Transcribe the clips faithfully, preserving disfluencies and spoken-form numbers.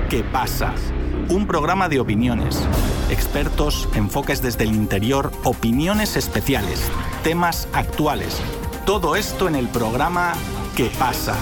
¿Qué pasa? Un programa de opiniones, expertos, enfoques desde el interior, opiniones especiales, temas actuales. Todo esto en el programa ¿Qué pasa?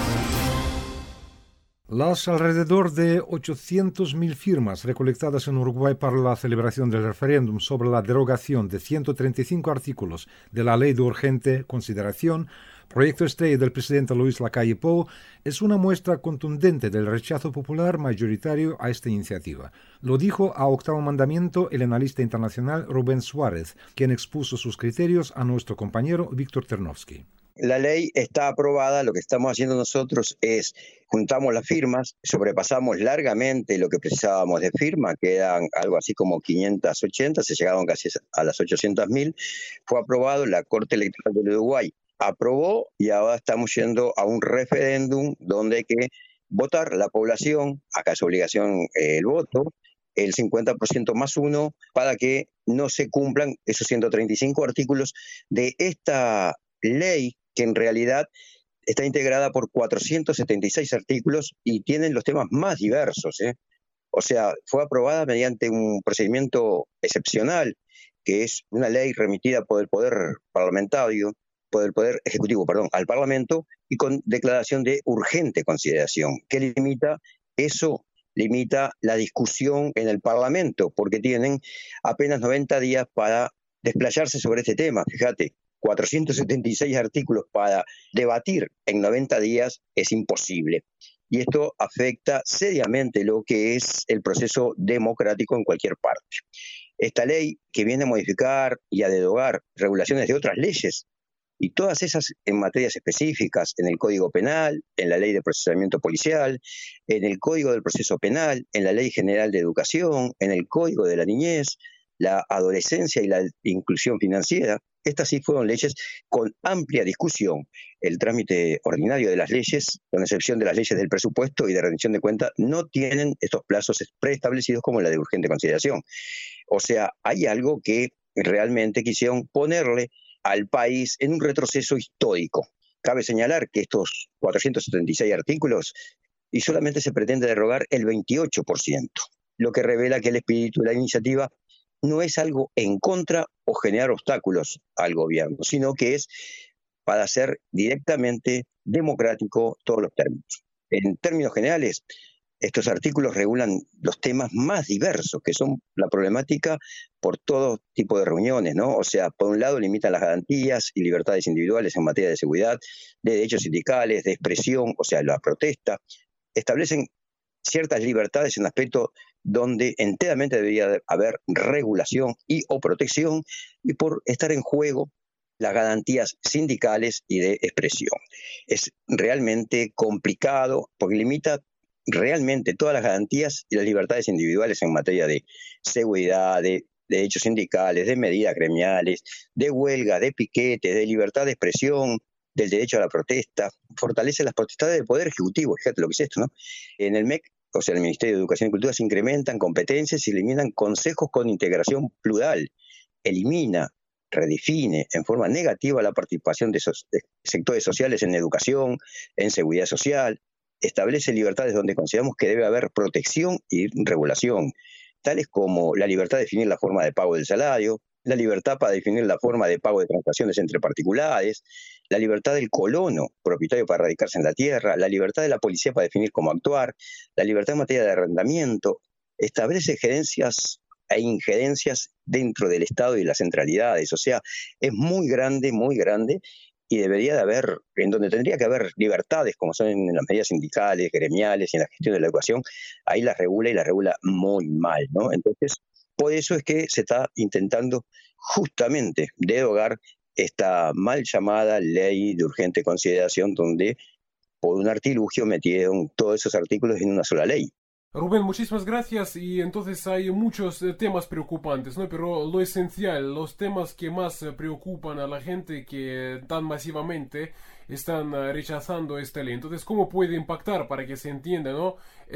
Las alrededor de ochocientas mil firmas recolectadas en Uruguay para la celebración del referéndum sobre la derogación de ciento treinta y cinco artículos de la Ley de Urgente Consideración, proyecto estrella del presidente Luis Lacalle Pou, es una muestra contundente del rechazo popular mayoritario a esta iniciativa. Lo dijo a Octavo Mandamiento el analista internacional Rubén Suárez, quien expuso sus criterios a nuestro compañero Víctor Ternovsky. La ley está aprobada, lo que estamos haciendo nosotros es juntamos las firmas, sobrepasamos largamente lo que precisábamos de firma, que eran algo así como quinientas ochenta, se llegaron casi a las ochocientas mil, fue aprobado, la Corte Electoral del Uruguay aprobó y ahora estamos yendo a un referéndum donde hay que votar la población, acá es obligación eh, el voto, el cincuenta por ciento más uno, para que no se cumplan esos ciento treinta y cinco artículos de esta ley, que en realidad está integrada por cuatrocientos setenta y seis artículos y tienen los temas más diversos, ¿eh? O sea, fue aprobada mediante un procedimiento excepcional, que es una ley remitida por el Poder Parlamentario, por el Poder Ejecutivo, perdón, al Parlamento, y con declaración de urgente consideración. ¿Qué limita? Eso limita la discusión en el Parlamento, porque tienen apenas noventa días para desplayarse sobre este tema, fíjate. cuatrocientos setenta y seis artículos para debatir en noventa días es imposible. Y esto afecta seriamente lo que es el proceso democrático en cualquier parte. Esta ley, que viene a modificar y a derogar regulaciones de otras leyes, y todas esas en materias específicas, en el Código Penal, en la Ley de Procesamiento Policial, en el Código del Proceso Penal, en la Ley General de Educación, en el Código de la Niñez, la adolescencia y la inclusión financiera. Estas sí fueron leyes con amplia discusión. El trámite ordinario de las leyes, con excepción de las leyes del presupuesto y de rendición de cuentas, no tienen estos plazos preestablecidos como la de urgente consideración. O sea, hay algo que realmente quisieron ponerle al país en un retroceso histórico. Cabe señalar que estos cuatrocientos setenta y seis artículos y solamente se pretende derogar el veintiocho por ciento, lo que revela que el espíritu de la iniciativa no es algo en contra o generar obstáculos al gobierno, sino que es para hacer directamente democrático todos los términos. En términos generales, estos artículos regulan los temas más diversos, que son la problemática por todo tipo de reuniones, ¿no? O sea, por un lado limitan las garantías y libertades individuales en materia de seguridad, de derechos sindicales, de expresión, o sea, la protesta, establecen ciertas libertades en aspectos donde enteramente debería haber regulación y o protección, y por estar en juego las garantías sindicales y de expresión. Es realmente complicado porque limita realmente todas las garantías y las libertades individuales en materia de seguridad, de, de derechos sindicales, de medidas gremiales, de huelga, de piquetes, de libertad de expresión, del derecho a la protesta, fortalece las potestades del Poder Ejecutivo. Fíjate lo que es esto, ¿no? En el M E C, o sea, el Ministerio de Educación y Cultura, se incrementan competencias y eliminan consejos con integración plural. Elimina, redefine en forma negativa la participación de, esos, de sectores sociales en educación, en seguridad social, establece libertades donde consideramos que debe haber protección y regulación, tales como la libertad de definir la forma de pago del salario, la libertad para definir la forma de pago de transacciones entre particulares, la libertad del colono, propietario para radicarse en la tierra, la libertad de la policía para definir cómo actuar, la libertad en materia de arrendamiento, establece gerencias e injerencias dentro del Estado y las centralidades. O sea, es muy grande, muy grande, y debería de haber, en donde tendría que haber libertades, como son en las medidas sindicales, gremiales y en la gestión de la educación, ahí las regula y las regula muy mal, ¿no? Entonces, por eso es que se está intentando justamente derogar esta mal llamada ley de urgente consideración, donde por un artilugio metieron todos esos artículos en una sola ley. Rubén, muchísimas gracias. Y entonces hay muchos eh, temas preocupantes, ¿no? Pero lo esencial, los temas que más eh, preocupan a la gente que tan masivamente están eh, rechazando esta ley. Entonces, ¿cómo puede impactar, para que se entienda, ¿no?,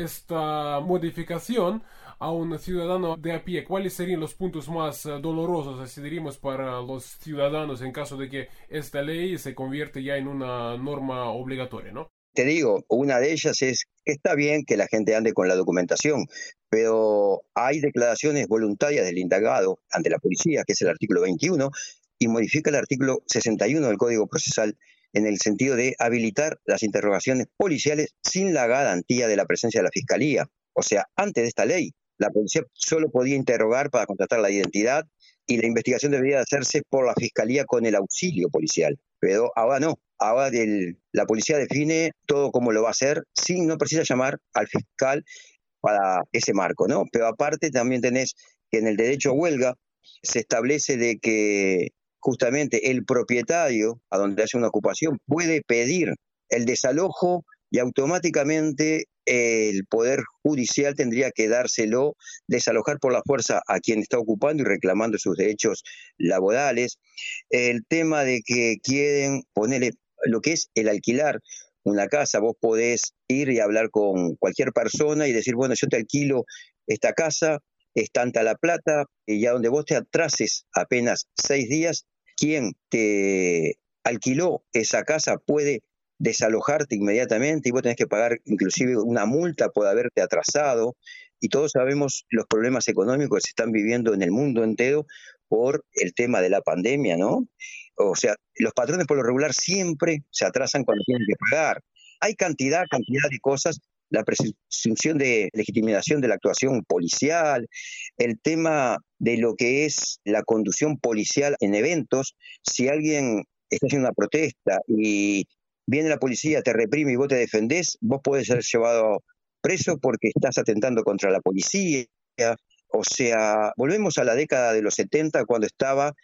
esta modificación a un ciudadano de a pie? ¿Cuáles serían los puntos más eh, dolorosos, así diríamos, para los ciudadanos en caso de que esta ley se convierte ya en una norma obligatoria, ¿no? Te digo, una de ellas es que está bien que la gente ande con la documentación, pero hay declaraciones voluntarias del indagado ante la policía, que es el artículo veintiuno, y modifica el artículo sesenta y uno del Código Procesal en el sentido de habilitar las interrogaciones policiales sin la garantía de la presencia de la Fiscalía. O sea, antes de esta ley, la policía solo podía interrogar para constatar la identidad y la investigación debería hacerse por la Fiscalía con el auxilio policial. Pero ahora no. Ahora el, la policía define todo cómo lo va a hacer sin no precisa llamar al fiscal para ese marco, ¿no? Pero aparte también tenés que en el derecho a huelga se establece de que justamente el propietario, a donde hace una ocupación, puede pedir el desalojo y automáticamente el Poder Judicial tendría que dárselo, desalojar por la fuerza a quien está ocupando y reclamando sus derechos laborales. El tema de que quieren ponerle lo que es el alquilar una casa, vos podés ir y hablar con cualquier persona y decir, bueno, yo te alquilo esta casa, es tanta la plata, y ya donde vos te atrases apenas seis días, quien te alquiló esa casa puede desalojarte inmediatamente y vos tenés que pagar inclusive una multa por haberte atrasado. Y todos sabemos los problemas económicos que se están viviendo en el mundo entero por el tema de la pandemia, ¿no? O sea, los patrones por lo regular siempre se atrasan cuando tienen que pagar. Hay cantidad, cantidad de cosas, la presunción de legitimación de la actuación policial, el tema de lo que es la conducción policial en eventos. Si alguien está haciendo una protesta y viene la policía, te reprime y vos te defendés, vos podés ser llevado preso porque estás atentando contra la policía. O sea, volvemos a la década de los setenta cuando estaba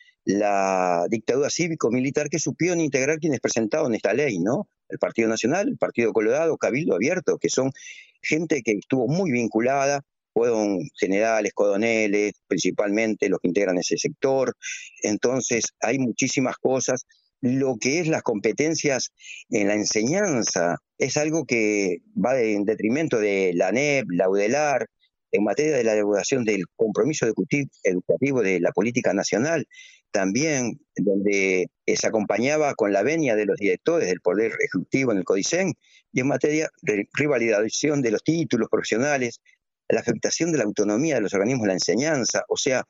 la dictadura cívico-militar que supieron integrar quienes presentaron esta ley, ¿no? El Partido Nacional, el Partido Colorado, Cabildo Abierto, que son gente que estuvo muy vinculada, fueron generales, coroneles, principalmente los que integran ese sector. Entonces, hay muchísimas cosas. Lo que es las competencias en la enseñanza es algo que va en detrimento de la A N E P, la UDELAR, en materia de la elaboración del compromiso educativo de la política nacional, también donde se acompañaba con la venia de los directores del Poder Ejecutivo en el CODICEN, y en materia de rivalización de los títulos profesionales, la afectación de la autonomía de los organismos de la enseñanza. O sea,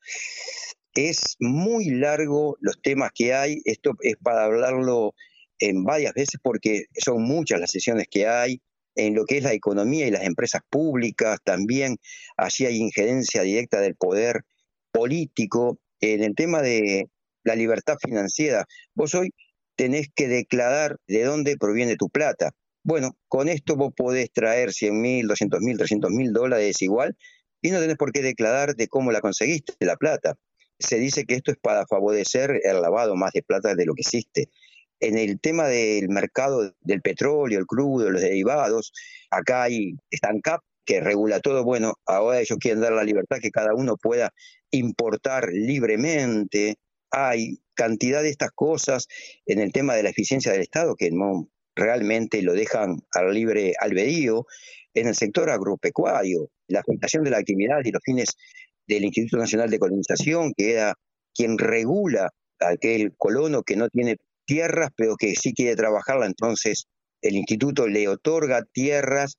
es muy largo los temas que hay. Esto es para hablarlo en varias veces porque son muchas las sesiones que hay. En lo que es la economía y las empresas públicas, también allí hay injerencia directa del poder político. En el tema de la libertad financiera, vos hoy tenés que declarar de dónde proviene tu plata. Bueno, con esto vos podés traer cien mil, doscientos mil, trescientos mil dólares igual y no tenés por qué declarar de cómo la conseguiste, la plata. Se dice que esto es para favorecer el lavado más de plata de lo que existe. En el tema del mercado del petróleo, el crudo, los derivados, acá hay STANCAP que regula todo. Bueno, ahora ellos quieren dar la libertad que cada uno pueda importar libremente. Hay cantidad de estas cosas en el tema de la eficiencia del Estado que no realmente lo dejan al libre albedrío. En el sector agropecuario, la afectación de la actividad y los fines del Instituto Nacional de Colonización, que era quien regula a aquel colono que no tiene tierras, pero que sí quiere trabajarla, entonces el instituto le otorga tierras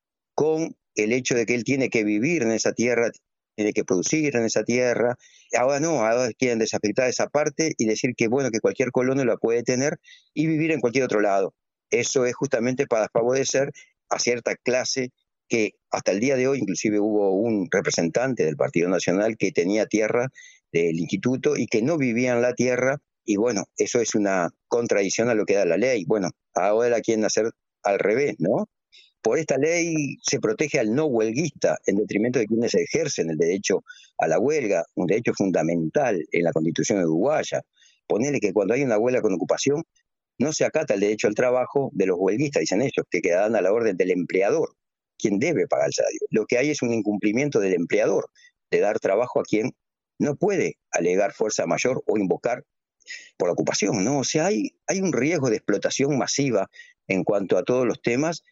con el hecho de que él tiene que vivir en esa tierra, tiene que producir en esa tierra. Ahora no, ahora quieren desafectar esa parte y decir que bueno, que cualquier colono la puede tener y vivir en cualquier otro lado. Eso es justamente para favorecer a cierta clase que hasta el día de hoy, inclusive hubo un representante del Partido Nacional que tenía tierra del instituto y que no vivía en la tierra. Y bueno, eso es una contradicción a lo que da la ley. Bueno, ahora la quieren hacer al revés, ¿no? Por esta ley se protege al no huelguista en detrimento de quienes ejercen el derecho a la huelga, un derecho fundamental en la Constitución uruguaya. Ponele que cuando hay una huelga con ocupación, no se acata el derecho al trabajo de los huelguistas, dicen ellos, que quedarán a la orden del empleador, quien debe pagar el salario. Lo que hay es un incumplimiento del empleador de dar trabajo a quien no puede alegar fuerza mayor o invocar por la ocupación, ¿no? O sea, hay, hay un riesgo de explotación masiva en cuanto a todos los temas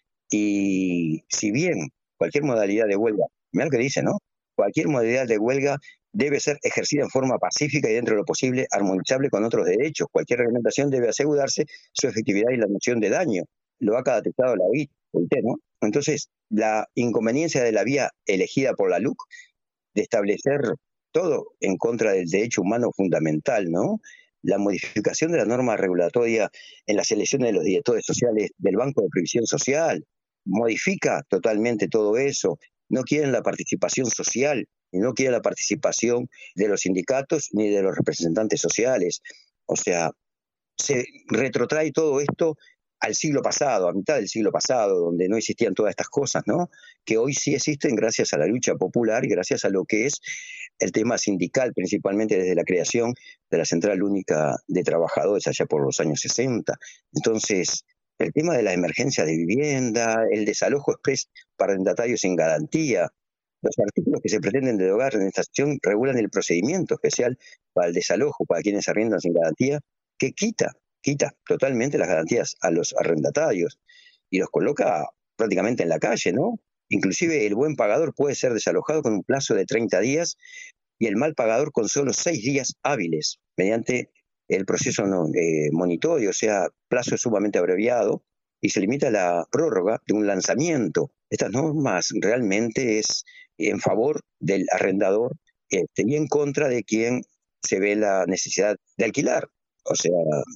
y si bien cualquier modalidad de huelga, mira lo que dice, ¿no? Cualquier modalidad de huelga debe ser ejercida en forma pacífica y dentro de lo posible armonizable con otros derechos. Cualquier reglamentación debe asegurarse su efectividad y la noción de daño lo ha caracterizado la O I T, ¿no? Entonces, la inconveniencia de la vía elegida por la L U C de establecer todo en contra del derecho humano fundamental, ¿no? La modificación de la norma regulatoria en la selección de los directores sociales del Banco de Previsión Social, modifica totalmente todo eso. No quieren la participación social, y no quieren la participación de los sindicatos ni de los representantes sociales. O sea, se retrotrae todo esto al siglo pasado, a mitad del siglo pasado, donde no existían todas estas cosas, ¿no? Que hoy sí existen gracias a la lucha popular y gracias a lo que es el tema sindical, principalmente desde la creación de la Central Única de Trabajadores allá por los años sesenta. Entonces, el tema de la emergencia de vivienda, el desalojo exprés para arrendatarios sin garantía, los artículos que se pretenden derogar en esta sección regulan el procedimiento especial para el desalojo para quienes arriendan sin garantía, que quita, quita totalmente las garantías a los arrendatarios y los coloca prácticamente en la calle, ¿no? Inclusive el buen pagador puede ser desalojado con un plazo de treinta días y el mal pagador con solo seis días hábiles, mediante el proceso no, eh, monitorio, o sea, plazo sumamente abreviado, y se limita la prórroga de un lanzamiento. Estas normas realmente es en favor del arrendador este, y en contra de quien se ve la necesidad de alquilar. O sea,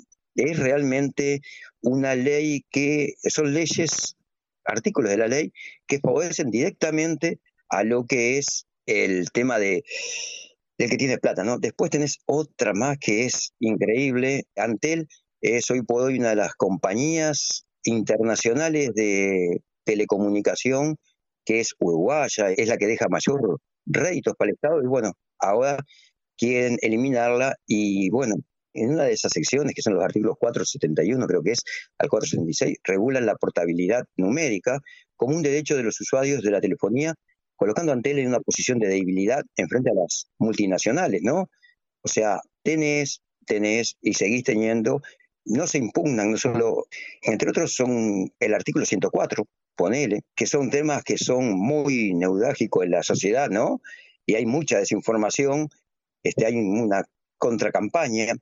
es realmente una ley que son leyes, artículos de la ley, que favorecen directamente a lo que es el tema de del que tiene plata, ¿no? Después tenés otra más que es increíble. Antel es hoy por hoy una de las compañías internacionales de telecomunicación que es uruguaya, es la que deja mayor réditos para el Estado, y bueno, ahora quieren eliminarla y bueno, en una de esas secciones, que son los artículos cuatrocientos setenta y uno, creo que es, al cuatrocientos setenta y seis, regulan la portabilidad numérica como un derecho de los usuarios de la telefonía, colocando a Antel en una posición de debilidad en frente a las multinacionales, ¿no? O sea, tenés, tenés y seguís teniendo, no se impugnan, no solo, entre otros son el artículo ciento cuatro, ponele, que son temas que son muy neurálgicos en la sociedad, ¿no? Y hay mucha desinformación, este, hay una contracampaña,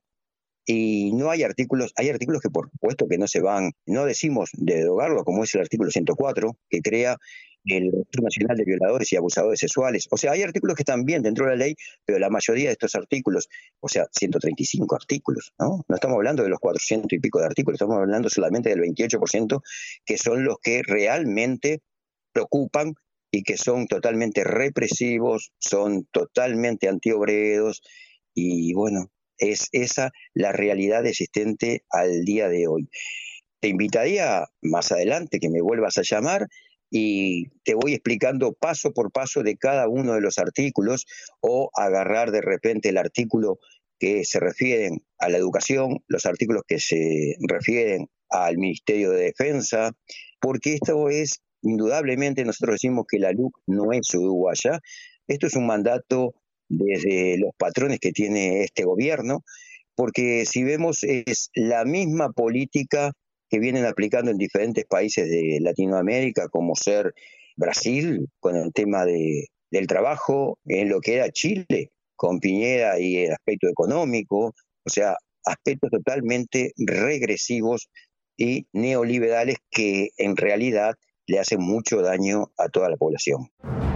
y no hay artículos, hay artículos que por supuesto que no se van, no decimos de derogarlo, como es el artículo ciento cuatro, que crea el Registro Nacional de Violadores y Abusadores Sexuales. O sea, hay artículos que están bien dentro de la ley, pero la mayoría de estos artículos, o sea, ciento treinta y cinco artículos, ¿no? No estamos hablando de los cuatrocientos y pico de artículos, estamos hablando solamente del veintiocho por ciento, que son los que realmente preocupan y que son totalmente represivos, son totalmente antiobreros, y bueno, es esa la realidad existente al día de hoy. Te invitaría más adelante que me vuelvas a llamar y te voy explicando paso por paso de cada uno de los artículos, o agarrar de repente el artículo que se refieren a la educación, los artículos que se refieren al Ministerio de Defensa, porque esto es, indudablemente, nosotros decimos que la L U C no es uruguaya, esto es un mandato desde los patrones que tiene este gobierno, porque si vemos es la misma política que vienen aplicando en diferentes países de Latinoamérica, como ser Brasil, con el tema de, del trabajo, en lo que era Chile, con Piñera y el aspecto económico, o sea, aspectos totalmente regresivos y neoliberales que en realidad le hacen mucho daño a toda la población.